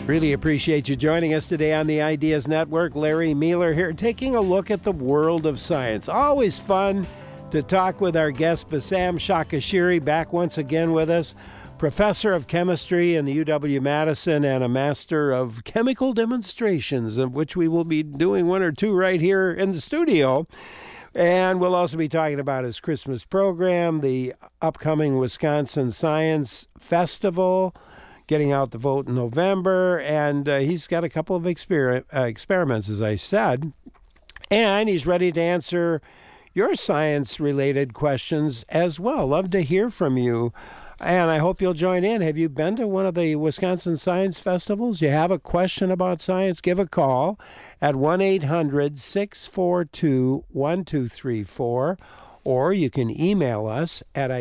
Really appreciate you joining us today on the Ideas Network. Larry Mueller here, taking a look at the world of science. Always fun to talk with our guest, Bassam Shakashiri, back once again with us, professor of chemistry in the UW-Madison and a master of chemical demonstrations, of which we will be doing one or two right here in the studio. And we'll also be talking about his Christmas program, the upcoming Wisconsin Science Festival, getting out the vote in November, and he's got a couple of experiments, as I said, and he's ready to answer your science-related questions as well. Love to hear from you, and I hope you'll join in. Have you been to one of the Wisconsin Science Festivals? You have a question about science? Give a call at 1-800-642-1234, or you can email us at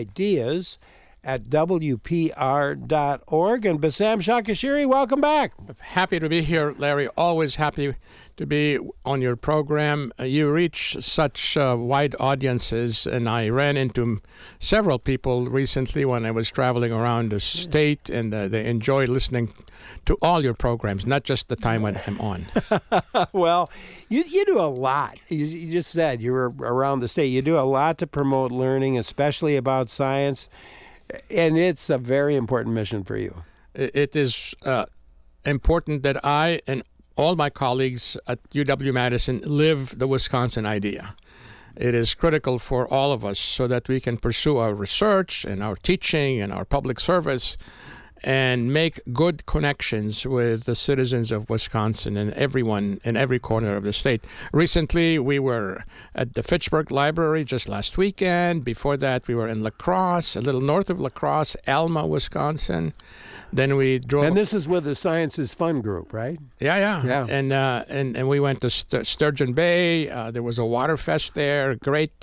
ideas@wpr.org. And Bassam Shakashiri, welcome back. Happy to be here, Larry. Always happy to be on your program. You reach such wide audiences, and I ran into several people recently when I was traveling around the state, and they enjoy listening to all your programs, not just the time when I'm on. Well, you do a lot. You just said you were around the state. You do a lot to promote learning, especially about science. And it's a very important mission for you. It is important that I and all my colleagues at UW-Madison live the Wisconsin idea. It is critical for all of us so that we can pursue our research and our teaching and our public service and make good connections with the citizens of Wisconsin and everyone in every corner of the state. Recently, we were at the Fitchburg Library just last weekend. Before that, we were in La Crosse, a little north of La Crosse, Alma, Wisconsin. Then we drove... And this is with the Science is Fun group, right? Yeah. And we went to Sturgeon Bay. There was a water fest there. Great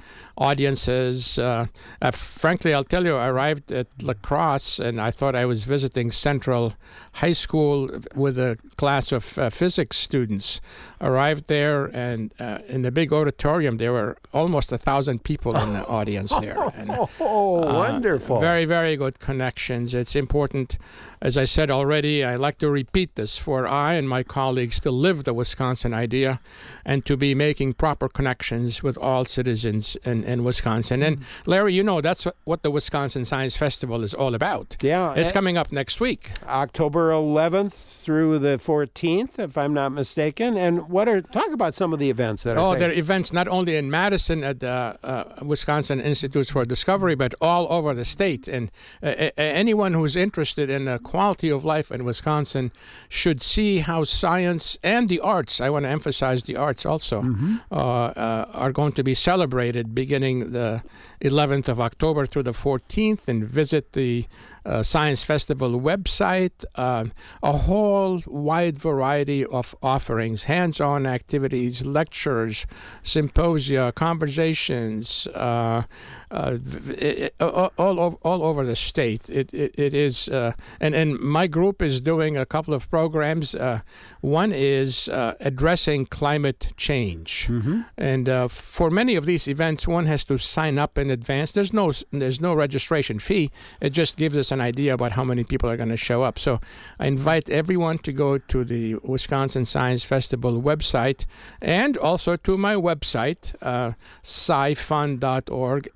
audiences. Frankly, I'll tell you, I arrived at La Crosse, and I thought I was visiting Central High School with a class of physics students. Arrived there, and in the big auditorium, there were almost 1,000 people in the audience there. And, wonderful. Very, very good connections. It's important, as I said already, I like to repeat this, for I and my colleagues to live the Wisconsin idea and to be making proper connections with all citizens in Wisconsin. And Larry, you know, that's what the Wisconsin Science Festival is all about. Yeah. It's coming up next week. October 11th through the 14th, if I'm not mistaken. And talk about some of the events that are there are events not only in Madison at the Wisconsin Institutes for Discovery, but all over the state. And anyone who's interested in the quality of life in Wisconsin should see how science and the arts, I want to emphasize the arts also, are going to be celebrated beginning the 11th of October through the 14th, and visit the Science Festival website. A whole wide variety of offerings, hands-on activities, lectures, symposia, conversations, all over the state. It is, and my group is doing a couple of programs. One is addressing climate change, and for many of these events, one has to sign up in advance. There's no registration fee. It just gives us an idea about how many people are going to show up. So I invite everyone to go to the Wisconsin Science Festival website, and also to my website, scifun.org,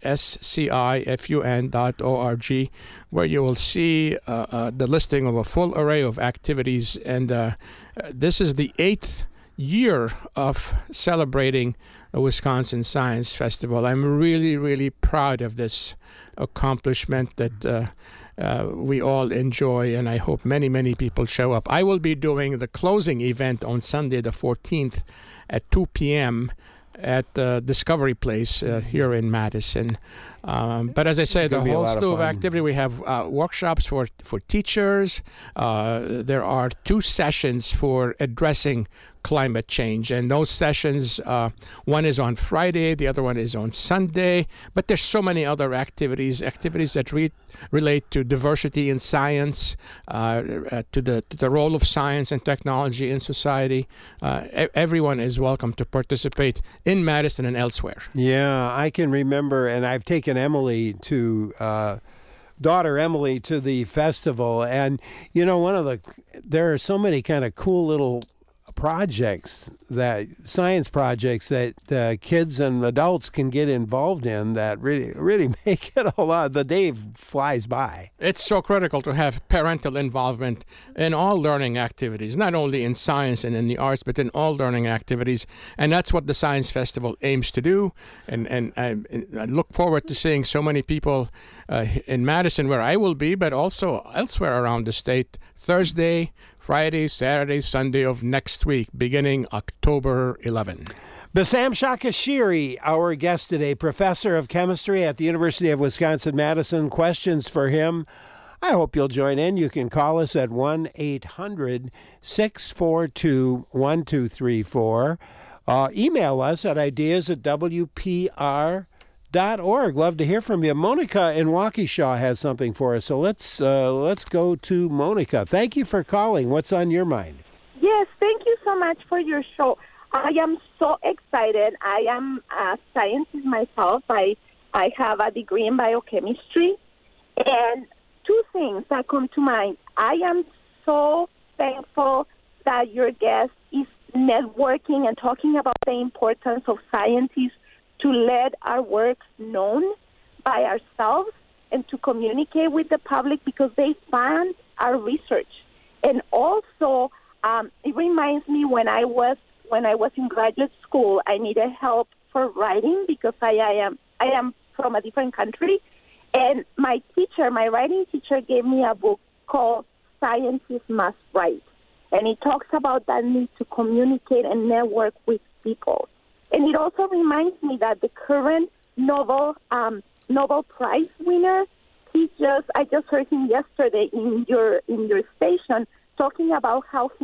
scifun.org, where you will see the listing of a full array of activities. And this is the 8th year of celebrating the Wisconsin Science Festival. I'm really, really proud of this accomplishment that we all enjoy, and I hope many, many people show up. I will be doing the closing event on Sunday the 14th at 2 p.m. at Discovery Place here in Madison. But as I say, the whole slew of activity. We have workshops for teachers. There are 2 sessions for addressing climate change, and those sessions, one is on Friday, the other one is on Sunday. But there's so many other activities that relate to diversity in science, to the role of science and technology in society. Everyone is welcome to participate in Madison and elsewhere. Yeah, I can remember, and I've taken Emily to daughter Emily to the festival, and there are so many kind of cool little science projects that kids and adults can get involved in that really make it a lot. The day flies by. It's so critical to have parental involvement in all learning activities, not only in science and in the arts, but in all learning activities. And that's what the Science Festival aims to do. And I look forward to seeing so many people in Madison, where I will be, but also elsewhere around the state, Thursday, Friday, Saturday, Sunday of next week, beginning October 11. Bassam Shakashiri, our guest today, professor of chemistry at the University of Wisconsin-Madison. Questions for him? I hope you'll join in. You can call us at 1-800-642-1234. Email us at ideas@wpr.org. Love to hear from you. Monica in Waukesha has something for us, so let's go to Monica. Thank you for calling. What's on your mind? Yes, thank you so much for your show. I am so excited. I am a scientist myself. I have a degree in biochemistry, and two things that come to mind. I am so thankful that your guest is networking and talking about the importance of scientists to let our work known by ourselves and to communicate with the public, because they fund our research. And also, it reminds me when I was in graduate school, I needed help for writing because I am from a different country, and my writing teacher, gave me a book called Scientists Must Write, and it talks about that need to communicate and network with people. And it also reminds me that the current Nobel Prize winner, I just heard him yesterday in your station talking about how he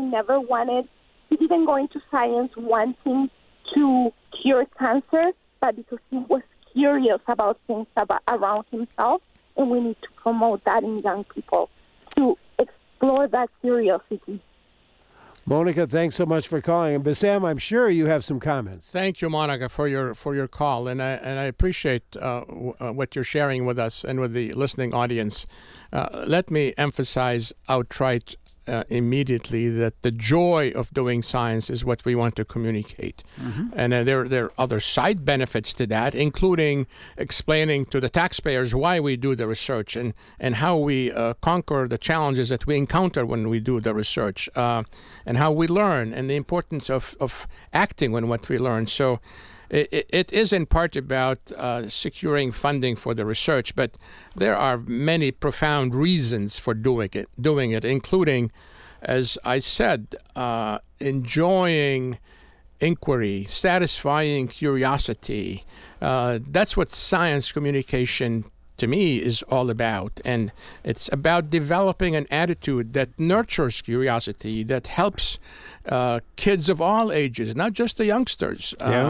didn't go into science wanting to cure cancer, but because he was curious about things around himself, and we need to promote that in young people to explore that curiosity. Monica, thanks so much for calling. And Bassam, I'm sure you have some comments. Thank you, Monica, for your call, and I appreciate what you're sharing with us and with the listening audience. Let me emphasize outright immediately that the joy of doing science is what we want to communicate. Mm-hmm. And there are other side benefits to that, including explaining to the taxpayers why we do the research and how we conquer the challenges that we encounter when we do the research, and how we learn, and the importance of acting on what we learn. So it is in part about securing funding for the research, but there are many profound reasons for doing it, including, as I said, enjoying inquiry, satisfying curiosity. That's what science communication to me is all about, and it's about developing an attitude that nurtures curiosity, that helps kids of all ages, not just the youngsters,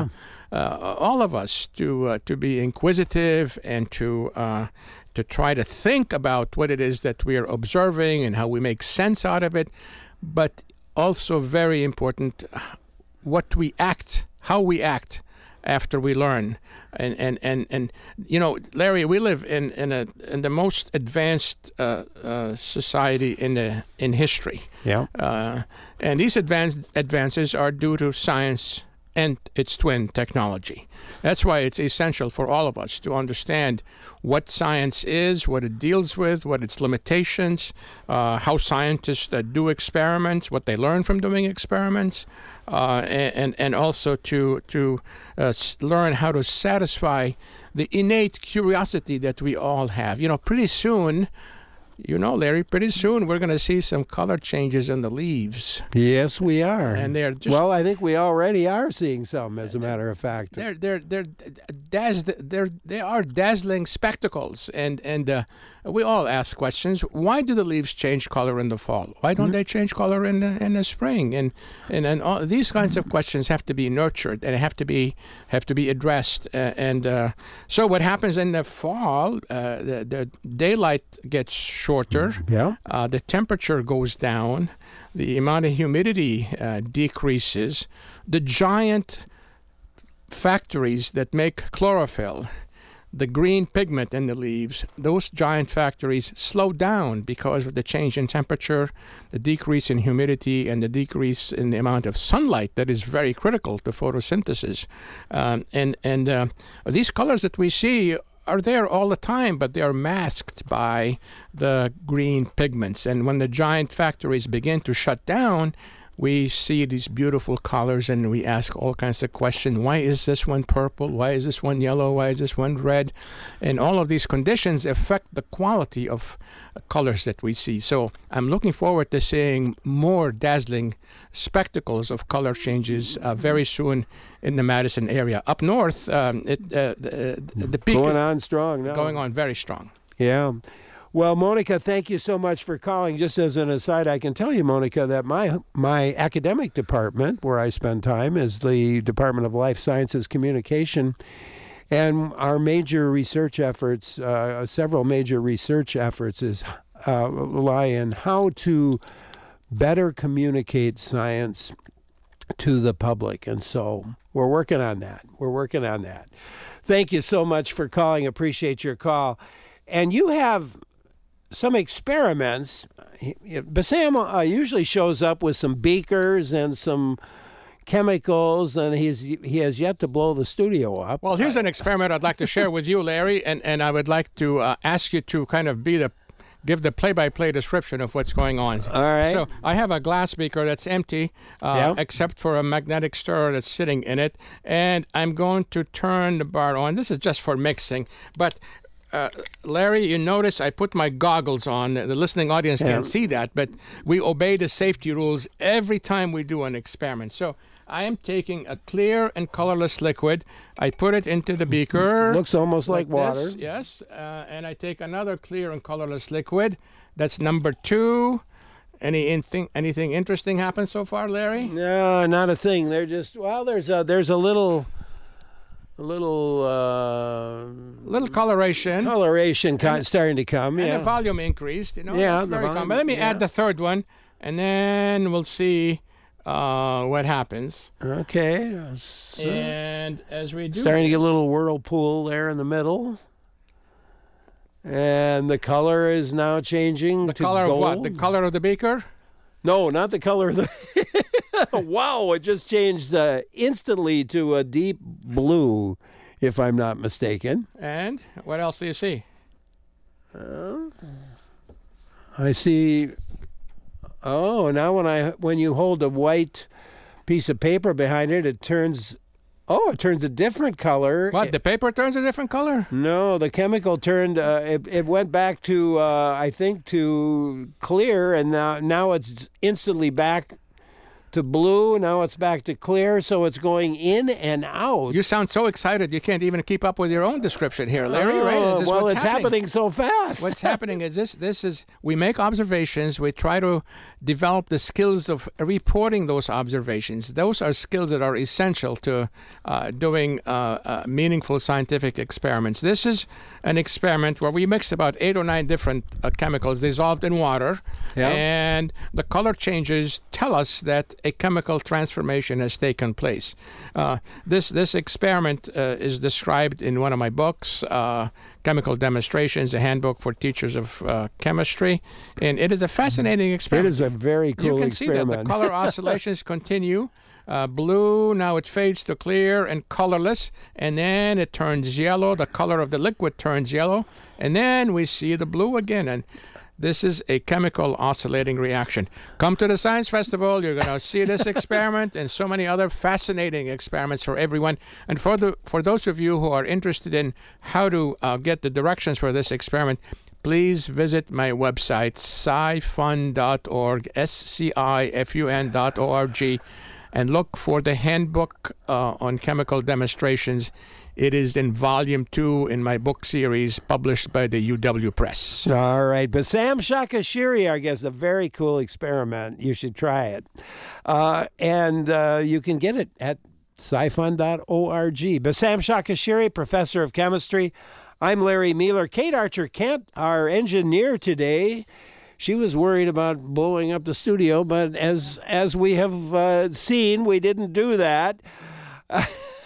all of us to be inquisitive and to try to think about what it is that we are observing and how we make sense out of it, but also very important, how we act after we learn. And Larry, we live in the most advanced society in history. Yeah. And these advances are due to science and its twin, technology. That's why it's essential for all of us to understand what science is, what it deals with, what its limitations, how scientists do experiments, what they learn from doing experiments, and also to learn how to satisfy the innate curiosity that we all have. Pretty soon, Larry, we're going to see some color changes in the leaves. Yes, we are. And they're just... Well, I think we already are seeing some, as a matter of fact. They are dazzling spectacles, and we all ask questions. Why do the leaves change color in the fall? Why don't they change color in the spring? And all these kinds of questions have to be nurtured and have to be addressed. So what happens in the fall? The daylight gets shorter. The temperature goes down. The amount of humidity decreases. The giant factories that make chlorophyll the green pigment in the leaves, those giant factories slow down because of the change in temperature, the decrease in humidity, and the decrease in the amount of sunlight that is very critical to photosynthesis. These colors that we see are there all the time, but they are masked by the green pigments. And when the giant factories begin to shut down, we see these beautiful colors, and we ask all kinds of questions. Why is this one purple? Why is this one yellow? Why is this one red? And all of these conditions affect the quality of colors that we see. So I'm looking forward to seeing more dazzling spectacles of color changes very soon in the Madison area. Up north, the peak going is on strong now. going on very strong. Yeah. Well, Monica, thank you so much for calling. Just as an aside, I can tell you, Monica, that my academic department, where I spend time, is the Department of Life Sciences Communication. And our major research efforts, several major research efforts, lie in how to better communicate science to the public. And so we're working on that. Thank you so much for calling. Appreciate your call. And you have some experiments. Bassam usually shows up with some beakers and some chemicals, and he has yet to blow the studio up. Well, here's an experiment I'd like to share with you, Larry, and I would like to ask you to kind of give the play-by-play description of what's going on. All right. So I have a glass beaker that's empty, except for a magnetic stirrer that's sitting in it, and I'm going to turn the bar on. This is just for mixing, but Larry, you notice I put my goggles on. The listening audience can't see that, but we obey the safety rules every time we do an experiment. So I am taking a clear and colorless liquid. I put it into the beaker. Looks almost like water. This, yes, and I take another clear and colorless liquid. That's number 2. Anything interesting happened so far, Larry? No, not a thing. They're just there's a little coloration starting to come, and the volume increased. Yeah, it's very common. But let me add the third one, and then we'll see what happens. Okay. So and as we do, starting to get a little whirlpool there in the middle, and the color is now changing. The to color gold. of what? The color of the beaker? No, not the color of the. Wow! It just changed instantly to a deep blue, if I'm not mistaken. And what else do you see? I see. Oh, now when you hold a white piece of paper behind it, it turns. Oh, it turns a different color. What? The paper turns a different color? No, the chemical turned. It went back to I think to clear, and now it's instantly back to blue. Now it's back to clear, so it's going in and out. You sound so excited you can't even keep up with your own description here, Larry. Right? Well, it's happening so fast. What's happening is this is we make observations. We try to develop the skills of reporting those observations. Those are skills that are essential to doing meaningful scientific experiments. This is an experiment where we mixed about 8 or 9 different chemicals dissolved in water, and the color changes tell us that a chemical transformation has taken place. This experiment is described in one of my books, Chemical Demonstrations, a handbook for teachers of chemistry, and it is a fascinating experiment. It is a very cool experiment. You can see that the color oscillations continue. Blue, now it fades to clear and colorless, and then it turns yellow. The color of the liquid turns yellow, and then we see the blue again. And this is a chemical oscillating reaction. Come to the Science Festival. You're going to see this experiment and so many other fascinating experiments for everyone. And for those of you who are interested in how to get the directions for this experiment, please visit my website, scifun.org, scifun.org, and look for the handbook on chemical demonstrations. It is in volume 2 in my book series published by the UW Press. All right. Bassam Shakashiri, I guess, a very cool experiment. You should try it. And you can get it at scifun.org. Bassam Shakashiri, professor of chemistry. I'm Larry Mealer. Kate Archer-Kent, our engineer today, she was worried about blowing up the studio, but as we have seen, we didn't do that.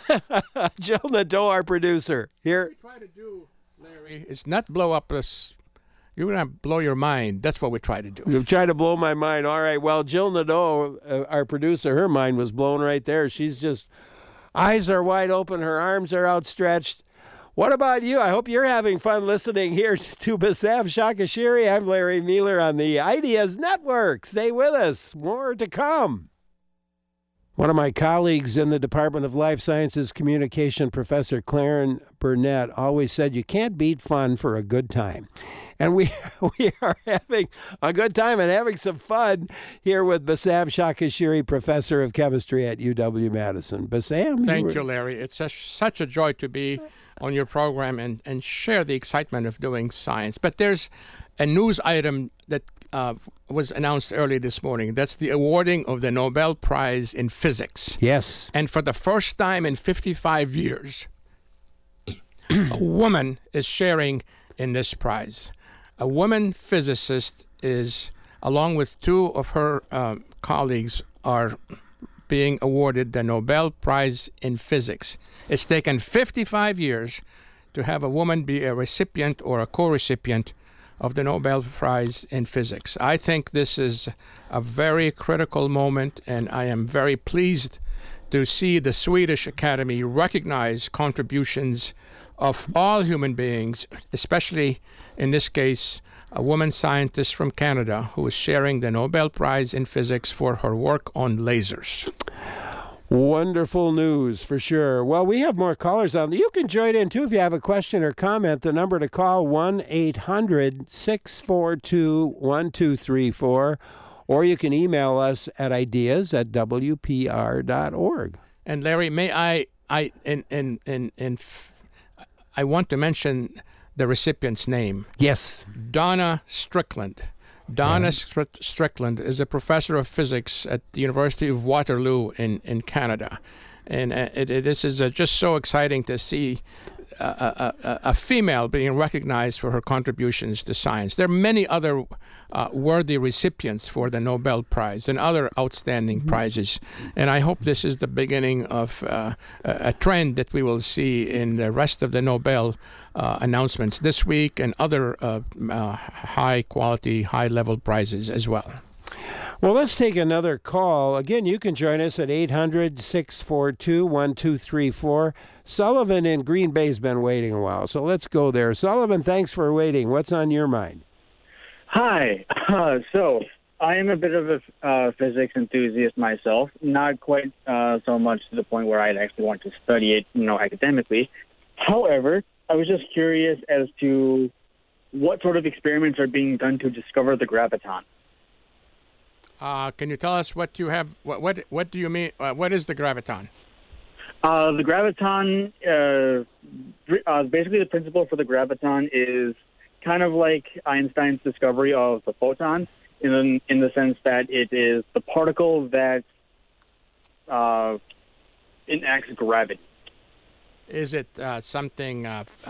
Jill Nadeau, our producer. Here. What we try to do, Larry, is not blow up this. You're going to blow your mind. That's what we try to do. You try to blow my mind. All right. Well, Jill Nadeau, our producer, her mind was blown right there. She's just, eyes are wide open. Her arms are outstretched. What about you? I hope you're having fun listening here to Bassam Shakashiri. I'm Larry Mueller on the Ideas Network. Stay with us. More to come. One of my colleagues in the Department of Life Sciences Communication, Professor Claren Burnett, always said you can't beat fun for a good time. And we are having a good time and having some fun here with Bassam Shakashiri, Professor of Chemistry at UW-Madison. Bassam? Thank you, Larry. It's such a joy to be on your program and share the excitement of doing science. But there's a news item that was announced early this morning. That's the awarding of the Nobel Prize in Physics. Yes. And for the first time in 55 years, a woman is sharing in this prize. A woman physicist is, along with two of her colleagues, are being awarded the Nobel Prize in Physics. It's taken 55 years to have a woman be a recipient or a co-recipient of the Nobel Prize in Physics. I think this is a very critical moment, and I am very pleased to see the Swedish Academy recognize contributions of all human beings, especially in this case, a woman scientist from Canada who is sharing the Nobel Prize in Physics for her work on lasers. Wonderful news for sure. Well, we have more callers on. You can join in too if you have a question or comment. The number to call 1-800-642-1234, or you can email us at ideas@wpr.org. And Larry, may I want to mention the recipient's name. Yes. Donna Strickland. Donna Strickland is a professor of physics at the University of Waterloo in Canada. And this is just so exciting to see a female being recognized for her contributions to science. There are many other worthy recipients for the Nobel Prize and other outstanding prizes. And I hope this is the beginning of a trend that we will see in the rest of the Nobel announcements this week and other high-quality, high-level prizes as well. Well, let's take another call. Again, you can join us at 800-642-1234. Sullivan in Green Bay's been waiting a while, so let's go there. Sullivan, thanks for waiting. What's on your mind? Hi. So I am a bit of a physics enthusiast myself, not quite so much to the point where I'd actually want to study it, academically. However, I was just curious as to what sort of experiments are being done to discover the graviton. Can you tell us what you have? What do you mean? What is the graviton? The graviton, basically the principle for the graviton is kind of like Einstein's discovery of the photon, in the sense that it is the particle that enacts gravity. Is it something?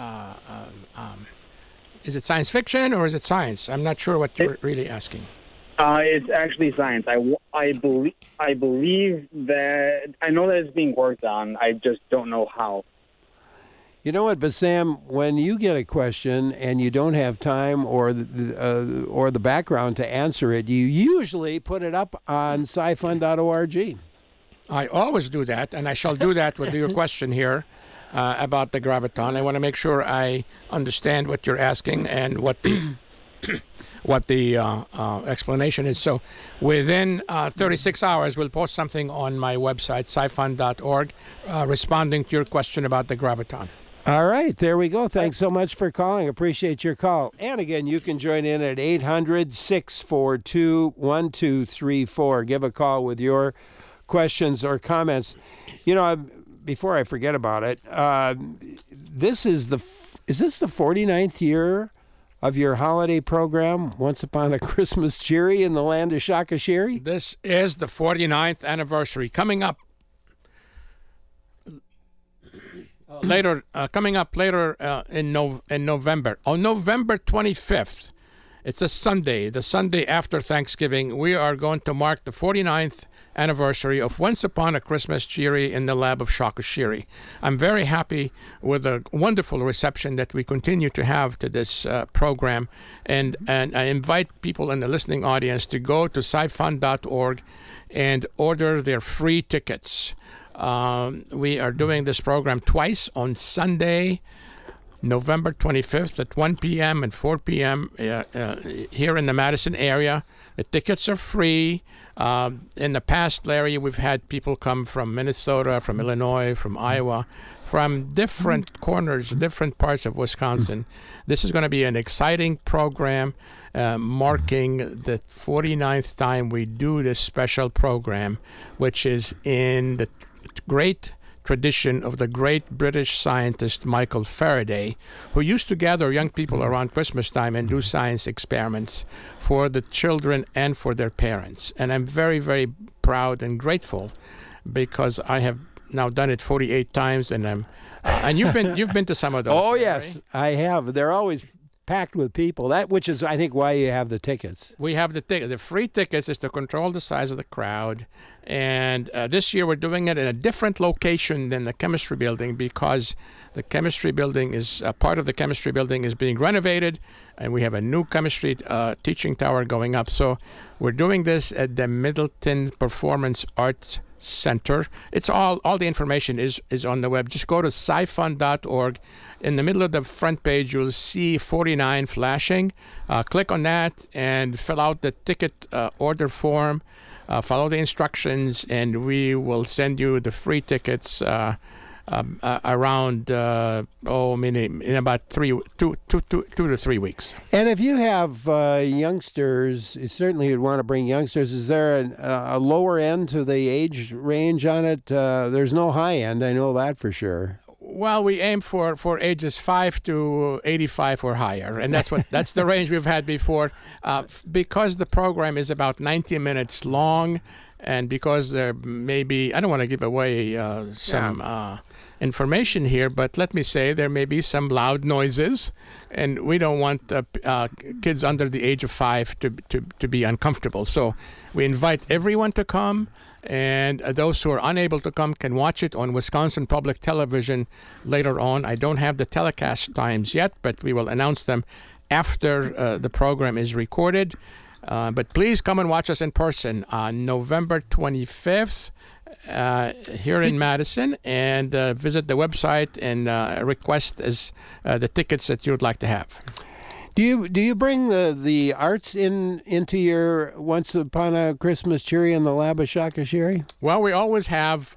Is it science fiction or is it science? I'm not sure what you're really asking. It's actually science. I believe that I know that it's being worked on. I just don't know how. You know what, Bassam, when you get a question and you don't have time or the background to answer it, you usually put it up on scifund.org. I always do that, and I shall do that with your question here about the graviton. I want to make sure I understand what you're asking and what the explanation is. So within 36 hours, we'll post something on my website, scifund.org, responding to your question about the graviton. All right, there we go. Thanks so much for calling. Appreciate your call. And again, you can join in at 800-642-1234. Give a call with your questions or comments. Before I forget about it, is this the 49th year of your holiday program, Once Upon a Christmas Cheery in the land of Shakashiri? This is the 49th anniversary. Coming up later in November. On November 25th, it's a Sunday, the Sunday after Thanksgiving, we are going to mark the 49th anniversary of Once Upon a Christmas Cheery in the lab of Shaka Shiri. I'm very happy with the wonderful reception that we continue to have to this program, and I invite people in the listening audience to go to scifund.org and order their free tickets. We are doing this program twice on Sunday, November 25th at 1 p.m. and 4 p.m. Here in the Madison area. The tickets are free. In the past, Larry, we've had people come from Minnesota, from Illinois, from Iowa, from different corners, different parts of Wisconsin. This is going to be an exciting program marking the 49th time we do this special program, which is in the great tradition of the great British scientist Michael Faraday, who used to gather young people around Christmas time and do science experiments for the children and for their parents. And I'm very, very proud and grateful because I have now done it 48 times, and you've been to some of those. Oh yes, right? I have. They're always packed with people. Which is, I think, why you have the tickets. We have the ticket. The free tickets is to control the size of the crowd. And this year we're doing it in a different location than the chemistry building because the chemistry building is part of the chemistry building is being renovated, and we have a new chemistry teaching tower going up. So we're doing this at the Middleton Performance Arts Center. It's all the information is on the web. Just go to scifund.org. In the middle of the front page, you'll see 49 flashing. Click on that and fill out the ticket order form. Follow the instructions, and we will send you the free tickets around in about 2 to 3 weeks. And if you have youngsters, certainly you'd want to bring youngsters. Is there a lower end to the age range on it? There's no high end, I know that for sure. Well, we aim for ages 5 to 85 or higher, and that's the range we've had before. Because the program is about 90 minutes long, and because there may be, I don't want to give away some information here, but let me say there may be some loud noises, and we don't want kids under the age of 5 to be uncomfortable. So we invite everyone to come, and those who are unable to come can watch it on Wisconsin Public Television later on. I don't have the telecast times yet, but we will announce them after the program is recorded. But please come and watch us in person on November 25th here in Madison, and visit the website and request the tickets that you would like to have. Do you bring the arts into your Once Upon a Christmas Cheery in the lab of Shaka Shiri? Well, we always have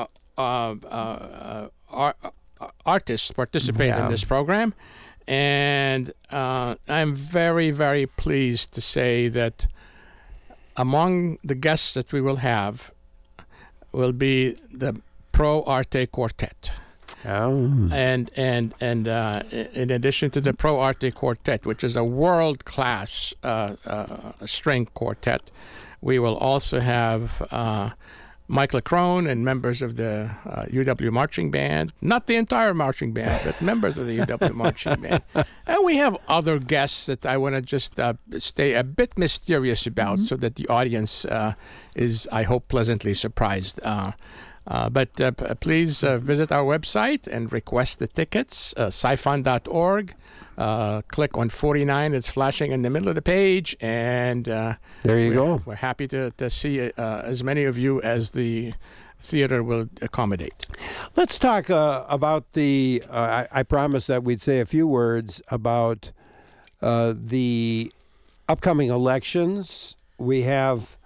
artists participate in this program. And I'm very, very pleased to say that among the guests that we will have will be the Pro Arte Quartet. Oh. And in addition to the Pro Arte Quartet, which is a world-class string quartet, we will also have Mike LeCrone and members of the UW Marching Band. Not the entire marching band, but members of the UW Marching Band. And we have other guests that I want to just stay a bit mysterious about, so that the audience is, I hope, pleasantly surprised. But please visit our website and request the tickets, scifund.org. Click on 49. It's flashing in the middle of the page, and there you go. We're happy to see as many of you as the theater will accommodate. Let's talk about the. I promised that we'd say a few words about the upcoming elections. We have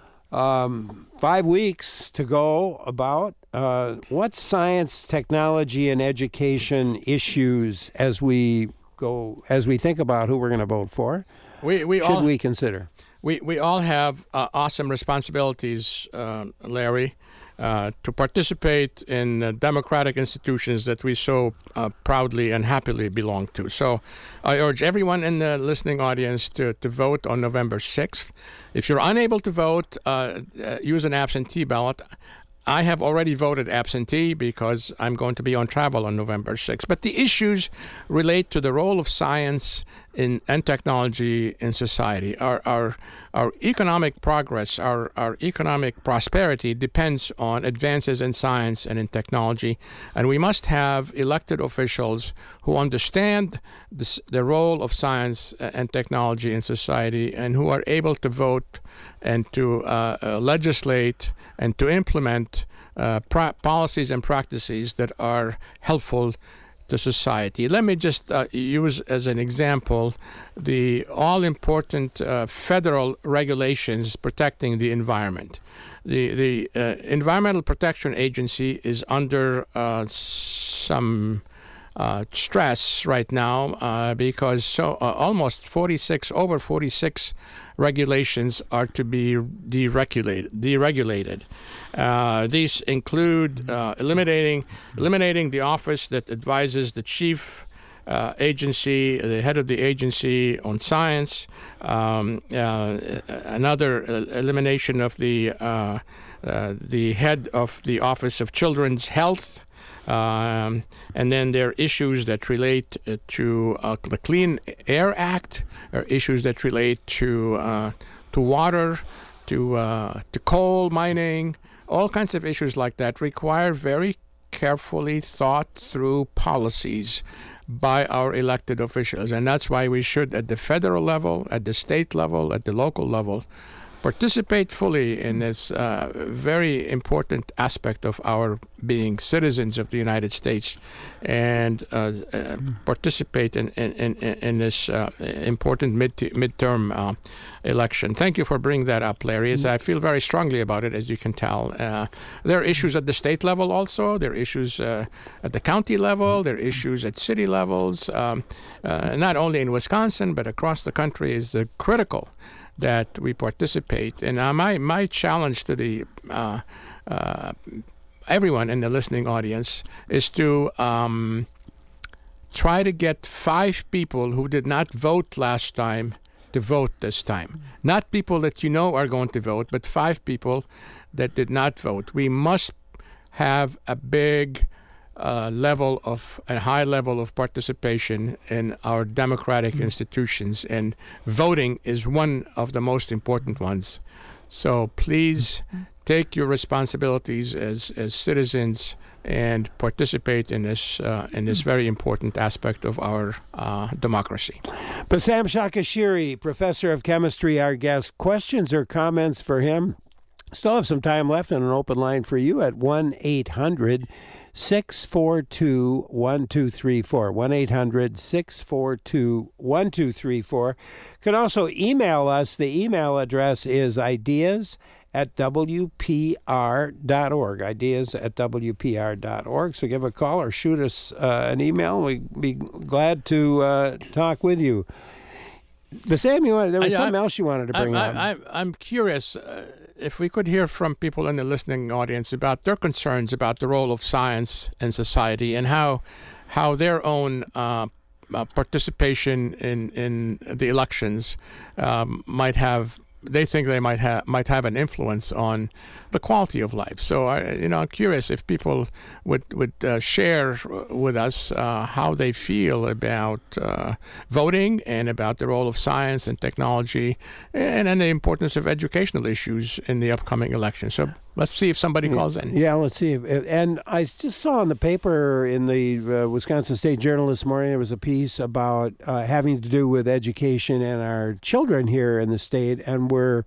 5 weeks to go about what science, technology, and education issues as we think about who we're going to vote for. We consider? We all have awesome responsibilities, Larry, to participate in democratic institutions that we so proudly and happily belong to. So I urge everyone in the listening audience to vote on November 6th. If you're unable to vote, use an absentee ballot. I have already voted absentee because I'm going to be on travel on November 6th. But the issues relate to the role of science and technology in society. Our economic progress, our economic prosperity depends on advances in science and in technology, and we must have elected officials who understand the role of science and technology in society and who are able to vote and to legislate and to implement policies and practices that are helpful to society. Let me just use as an example the all-important federal regulations protecting the environment. The Environmental Protection Agency is under some stress right now because almost over 46 regulations are to be deregulated. These include eliminating the office that advises the chief agency, the head of the agency on science, another elimination of the head of the Office of Children's Health, and then there are issues that relate to the Clean Air Act, or issues that relate to water, to coal mining. All kinds of issues like that require very carefully thought through policies by our elected officials. And that's why we should, at the federal level, at the state level, at the local level, participate fully in this very important aspect of our being citizens of the United States, and participate in this important midterm election. Thank you for bringing that up, Larry. As I feel very strongly about it, as you can tell. There are issues at the state level also. There are issues at the county level. There are issues at city levels. Not only in Wisconsin, but across the country is critical that we participate. And my challenge to the everyone in the listening audience is to try to get 5 people who did not vote last time to vote this time. Not people that you know are going to vote, but 5 people that did not vote. We must have a high level of participation in our democratic institutions, and voting is one of the most important ones. So please take your responsibilities as citizens and participate in this very important aspect of our democracy. Bassam Shakashiri, professor of chemistry, our guest. Questions or comments for him? Still have some time left and an open line for you at 1-800-642-1234. 1-800-642-1234. You can also email us. The email address is ideas@wpr.org. Ideas@wpr.org. So give a call or shoot us an email. We'd be glad to talk with you. Bassam, there was something else you wanted to bring up. I'm curious if we could hear from people in the listening audience about their concerns about the role of science in society, and how their own participation in the elections might have an influence on the quality of life. So I'm curious if people would share with us how they feel about voting and about the role of science and technology, and the importance of educational issues in the upcoming election. So let's see if somebody calls in. Yeah, let's see. And I just saw in the paper, in the Wisconsin State Journal this morning, there was a piece about having to do with education and our children here in the state, and we're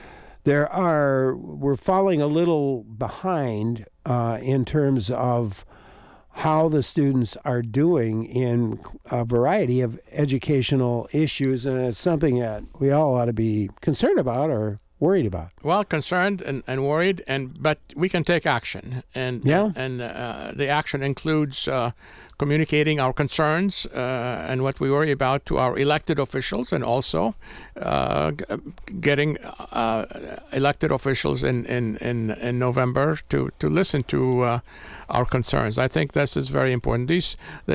falling a little behind in terms of how the students are doing in a variety of educational issues, and it's something that we all ought to be concerned about or worried about. Well, concerned and worried, but we can take action, and the action includes communicating our concerns and what we worry about to our elected officials, and also getting elected officials in November to listen to our concerns. I think this is very important.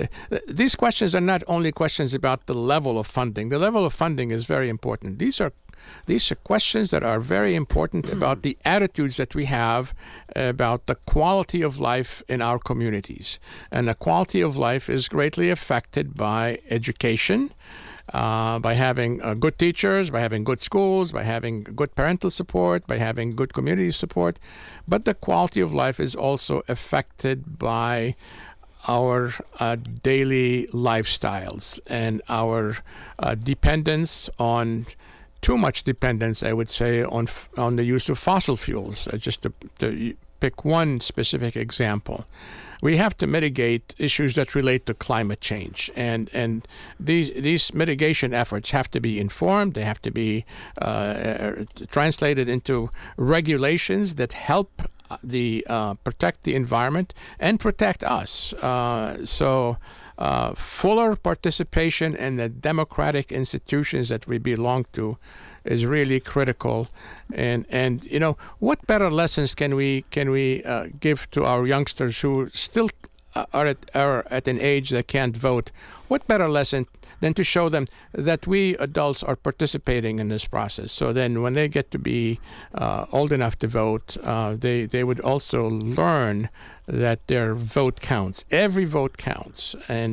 These questions are not only questions about the level of funding. The level of funding is very important. These are These are questions that are very important about the attitudes that we have about the quality of life in our communities. And the quality of life is greatly affected by education, by having good teachers, by having good schools, by having good parental support, by having good community support. But the quality of life is also affected by our daily lifestyles and our dependence on, too much dependence, I would say, on the use of fossil fuels. Just to pick one specific example. We have to mitigate issues that relate to climate change, and these mitigation efforts have to be informed. They have to be translated into regulations that help protect the environment and protect us. So fuller participation in the democratic institutions that we belong to is really critical. And you know, what better lessons can we give to our youngsters who still are at an age that can't vote? What better lesson than to show them that we adults are participating in this process? So then when they get to be old enough to vote, they would also learn that their vote counts. Every vote counts. And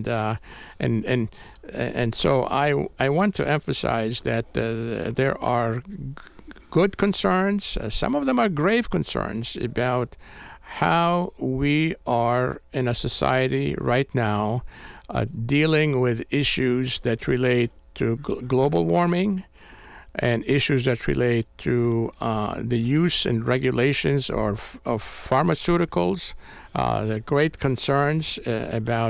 so I want to emphasize that there are good concerns. Some of them are grave concerns about how we are in a society right now dealing with issues that relate to global warming and issues that relate to the use and regulations of pharmaceuticals, the great concerns about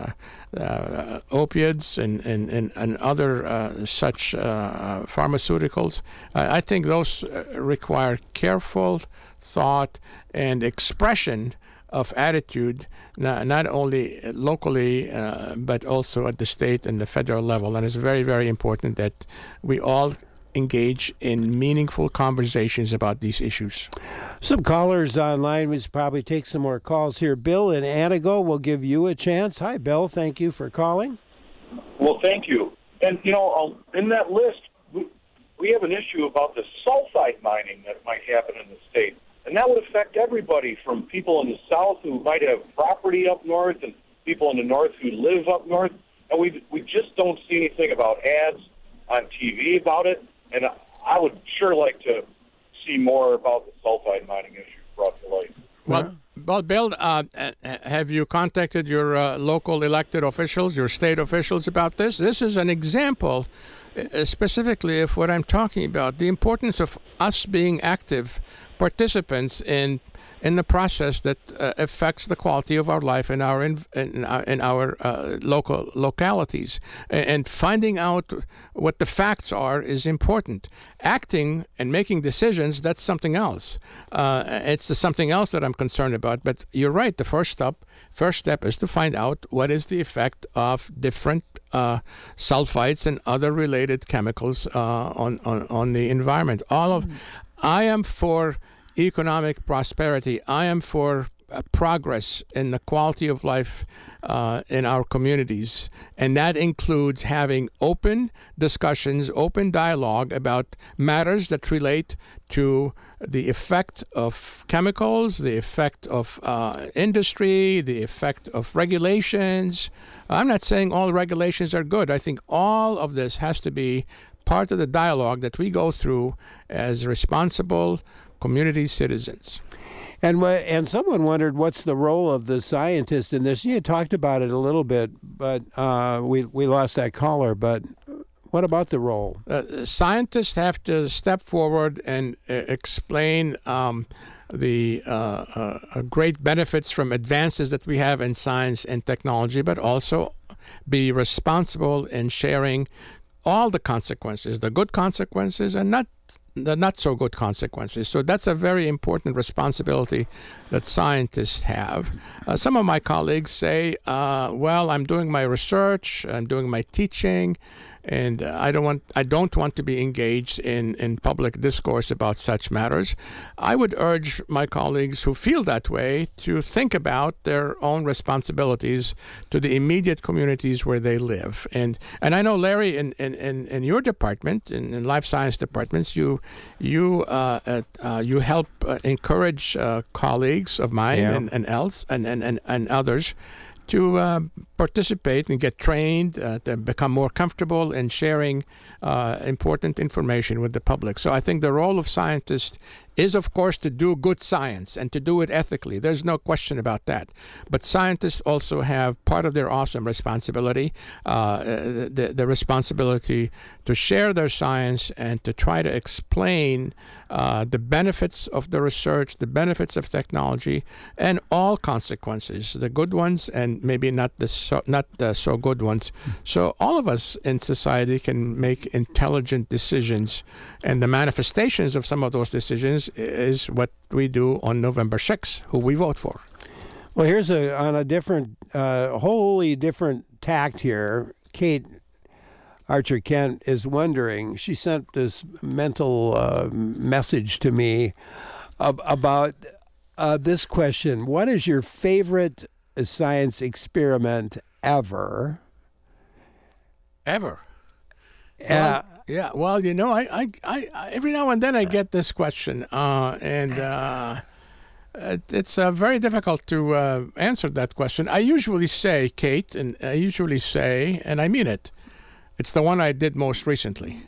opiates and other such pharmaceuticals. I think those require careful thought and expression of attitude, not only locally, but also at the state and the federal level. And it's very, very important that we all engage in meaningful conversations about these issues. Some callers online. We should probably take some more calls here. Bill in Antigo, will give you a chance. Hi, Bill. Thank you for calling. Well, thank you. And, you know, in that list, we have an issue about the sulfide mining that might happen in the state. And that would affect everybody, from people in the south who might have property up north and people in the north who live up north. And we just don't see anything about ads on TV about it. And I would sure like to see more about the sulfide mining issue brought to light. Well, Bill, have you contacted your local elected officials, your state officials about this? This is an example specifically of what I'm talking about, the importance of us being active participants in the process that affects the quality of our life in our local localities, and finding out what the facts are is important. Acting and making decisions, that's something else. It's the something else that I'm concerned about. But you're right. The first step is to find out what is the effect of different sulfites and other related chemicals on the environment. I am for economic prosperity. I am for progress in the quality of life in our communities. And that includes having open discussions, open dialogue about matters that relate to the effect of chemicals, the effect of industry, the effect of regulations. I'm not saying all regulations are good. I think all of this has to be part of the dialogue that we go through as responsible community citizens. And someone wondered, what's the role of the scientist in this? You talked about it a little bit, but we lost that caller. But what about the role? Scientists have to step forward and explain the great benefits from advances that we have in science and technology, but also be responsible in sharing all the consequences, the good consequences and the not so good consequences. So that's a very important responsibility that scientists have. Some of my colleagues say, well, I'm doing my research, I'm doing my teaching, and I don't want to be engaged in public discourse about such matters. I would urge my colleagues who feel that way to think about their own responsibilities to the immediate communities where they live. And I know, Larry, in your department, in life science departments, you help encourage colleagues of mine and others to participate and get trained, to become more comfortable in sharing important information with the public. So I think the role of scientists is, of course, to do good science and to do it ethically. There's no question about that. But scientists also have part of their awesome responsibility, the responsibility to share their science and to try to explain the benefits of the research, the benefits of technology, and all consequences, the good ones and maybe not the so good ones. So all of us in society can make intelligent decisions, and the manifestations of some of those decisions is what we do on November 6th, who we vote for. Well, here's on a different, wholly different tact here. Kate Archer Kent is wondering, she sent this mental message to me about this question. What is your favorite science experiment ever? Ever? Well, you know, I every now and then I get this question, and it's very difficult to answer that question. I usually say, Kate, and I mean it, it's the one I did most recently.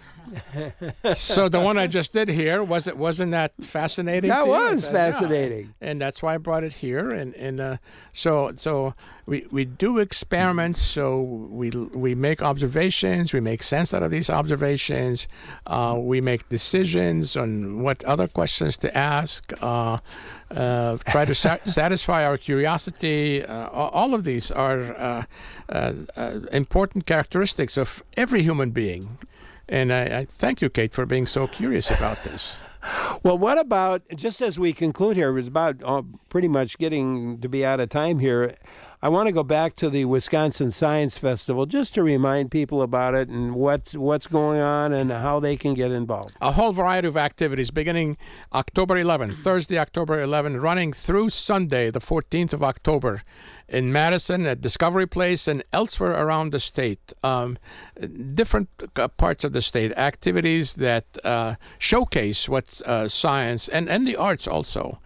So the one I just did here, wasn't that fascinating? That was fascinating, and that's why I brought it here. And so we do experiments. So we make observations. We make sense out of these observations. We make decisions on what other questions to ask. Try to satisfy our curiosity. All of these are important characteristics of every human being. And I thank you, Kate, for being so curious about this. Well, what about, just as we conclude here, it's about pretty much getting to be out of time here. I want to go back to the Wisconsin Science Festival just to remind people about it and what's going on and how they can get involved. A whole variety of activities beginning October 11th, Thursday, October 11th, running through Sunday, the 14th of October, in Madison at Discovery Place and elsewhere around the state. Different parts of the state, activities that showcase what science and the arts also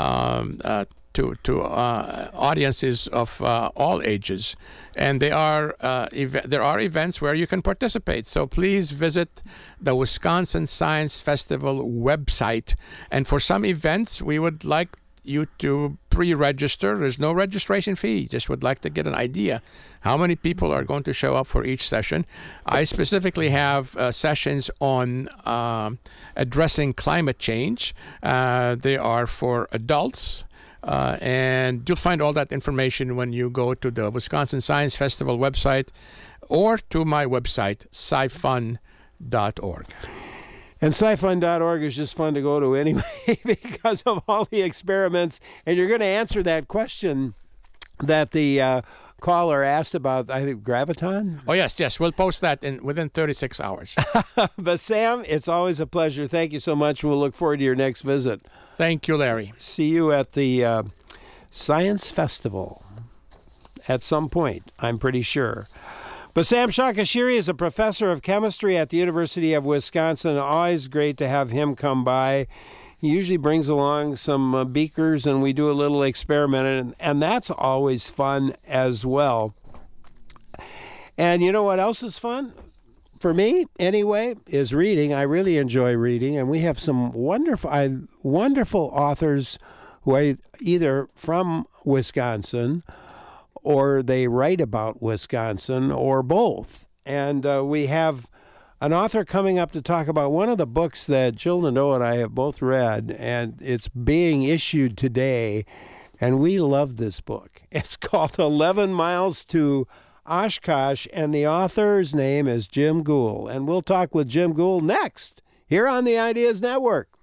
to audiences of all ages, and there are events where you can participate. So please visit the Wisconsin Science Festival website, and for some events we would like you to pre-register. There's no registration fee. Just would like to get an idea how many people are going to show up for each session. I specifically have sessions on addressing climate change. They are for adults. And you'll find all that information when you go to the Wisconsin Science Festival website or to my website, scifun.org. And scifun.org is just fun to go to anyway because of all the experiments. And you're going to answer that question that the caller asked about, I think, graviton? Oh, yes. We'll post that within 36 hours. But Sam, it's always a pleasure. Thank you so much. We'll look forward to your next visit. Thank you, Larry. See you at the Science Festival at some point, I'm pretty sure. Bassam Shakashiri is a professor of chemistry at the University of Wisconsin. Always great to have him come by. He usually brings along some beakers, and we do a little experiment, and that's always fun as well. And you know what else is fun? For me, anyway, is reading. I really enjoy reading, and we have some wonderful authors who are either from Wisconsin or they write about Wisconsin, or both. And we have an author coming up to talk about one of the books that Jill Nadeau and I have both read, and it's being issued today, and we love this book. It's called 11 Miles to Oshkosh, and the author's name is Jim Gould. And we'll talk with Jim Gould next here on the Ideas Network.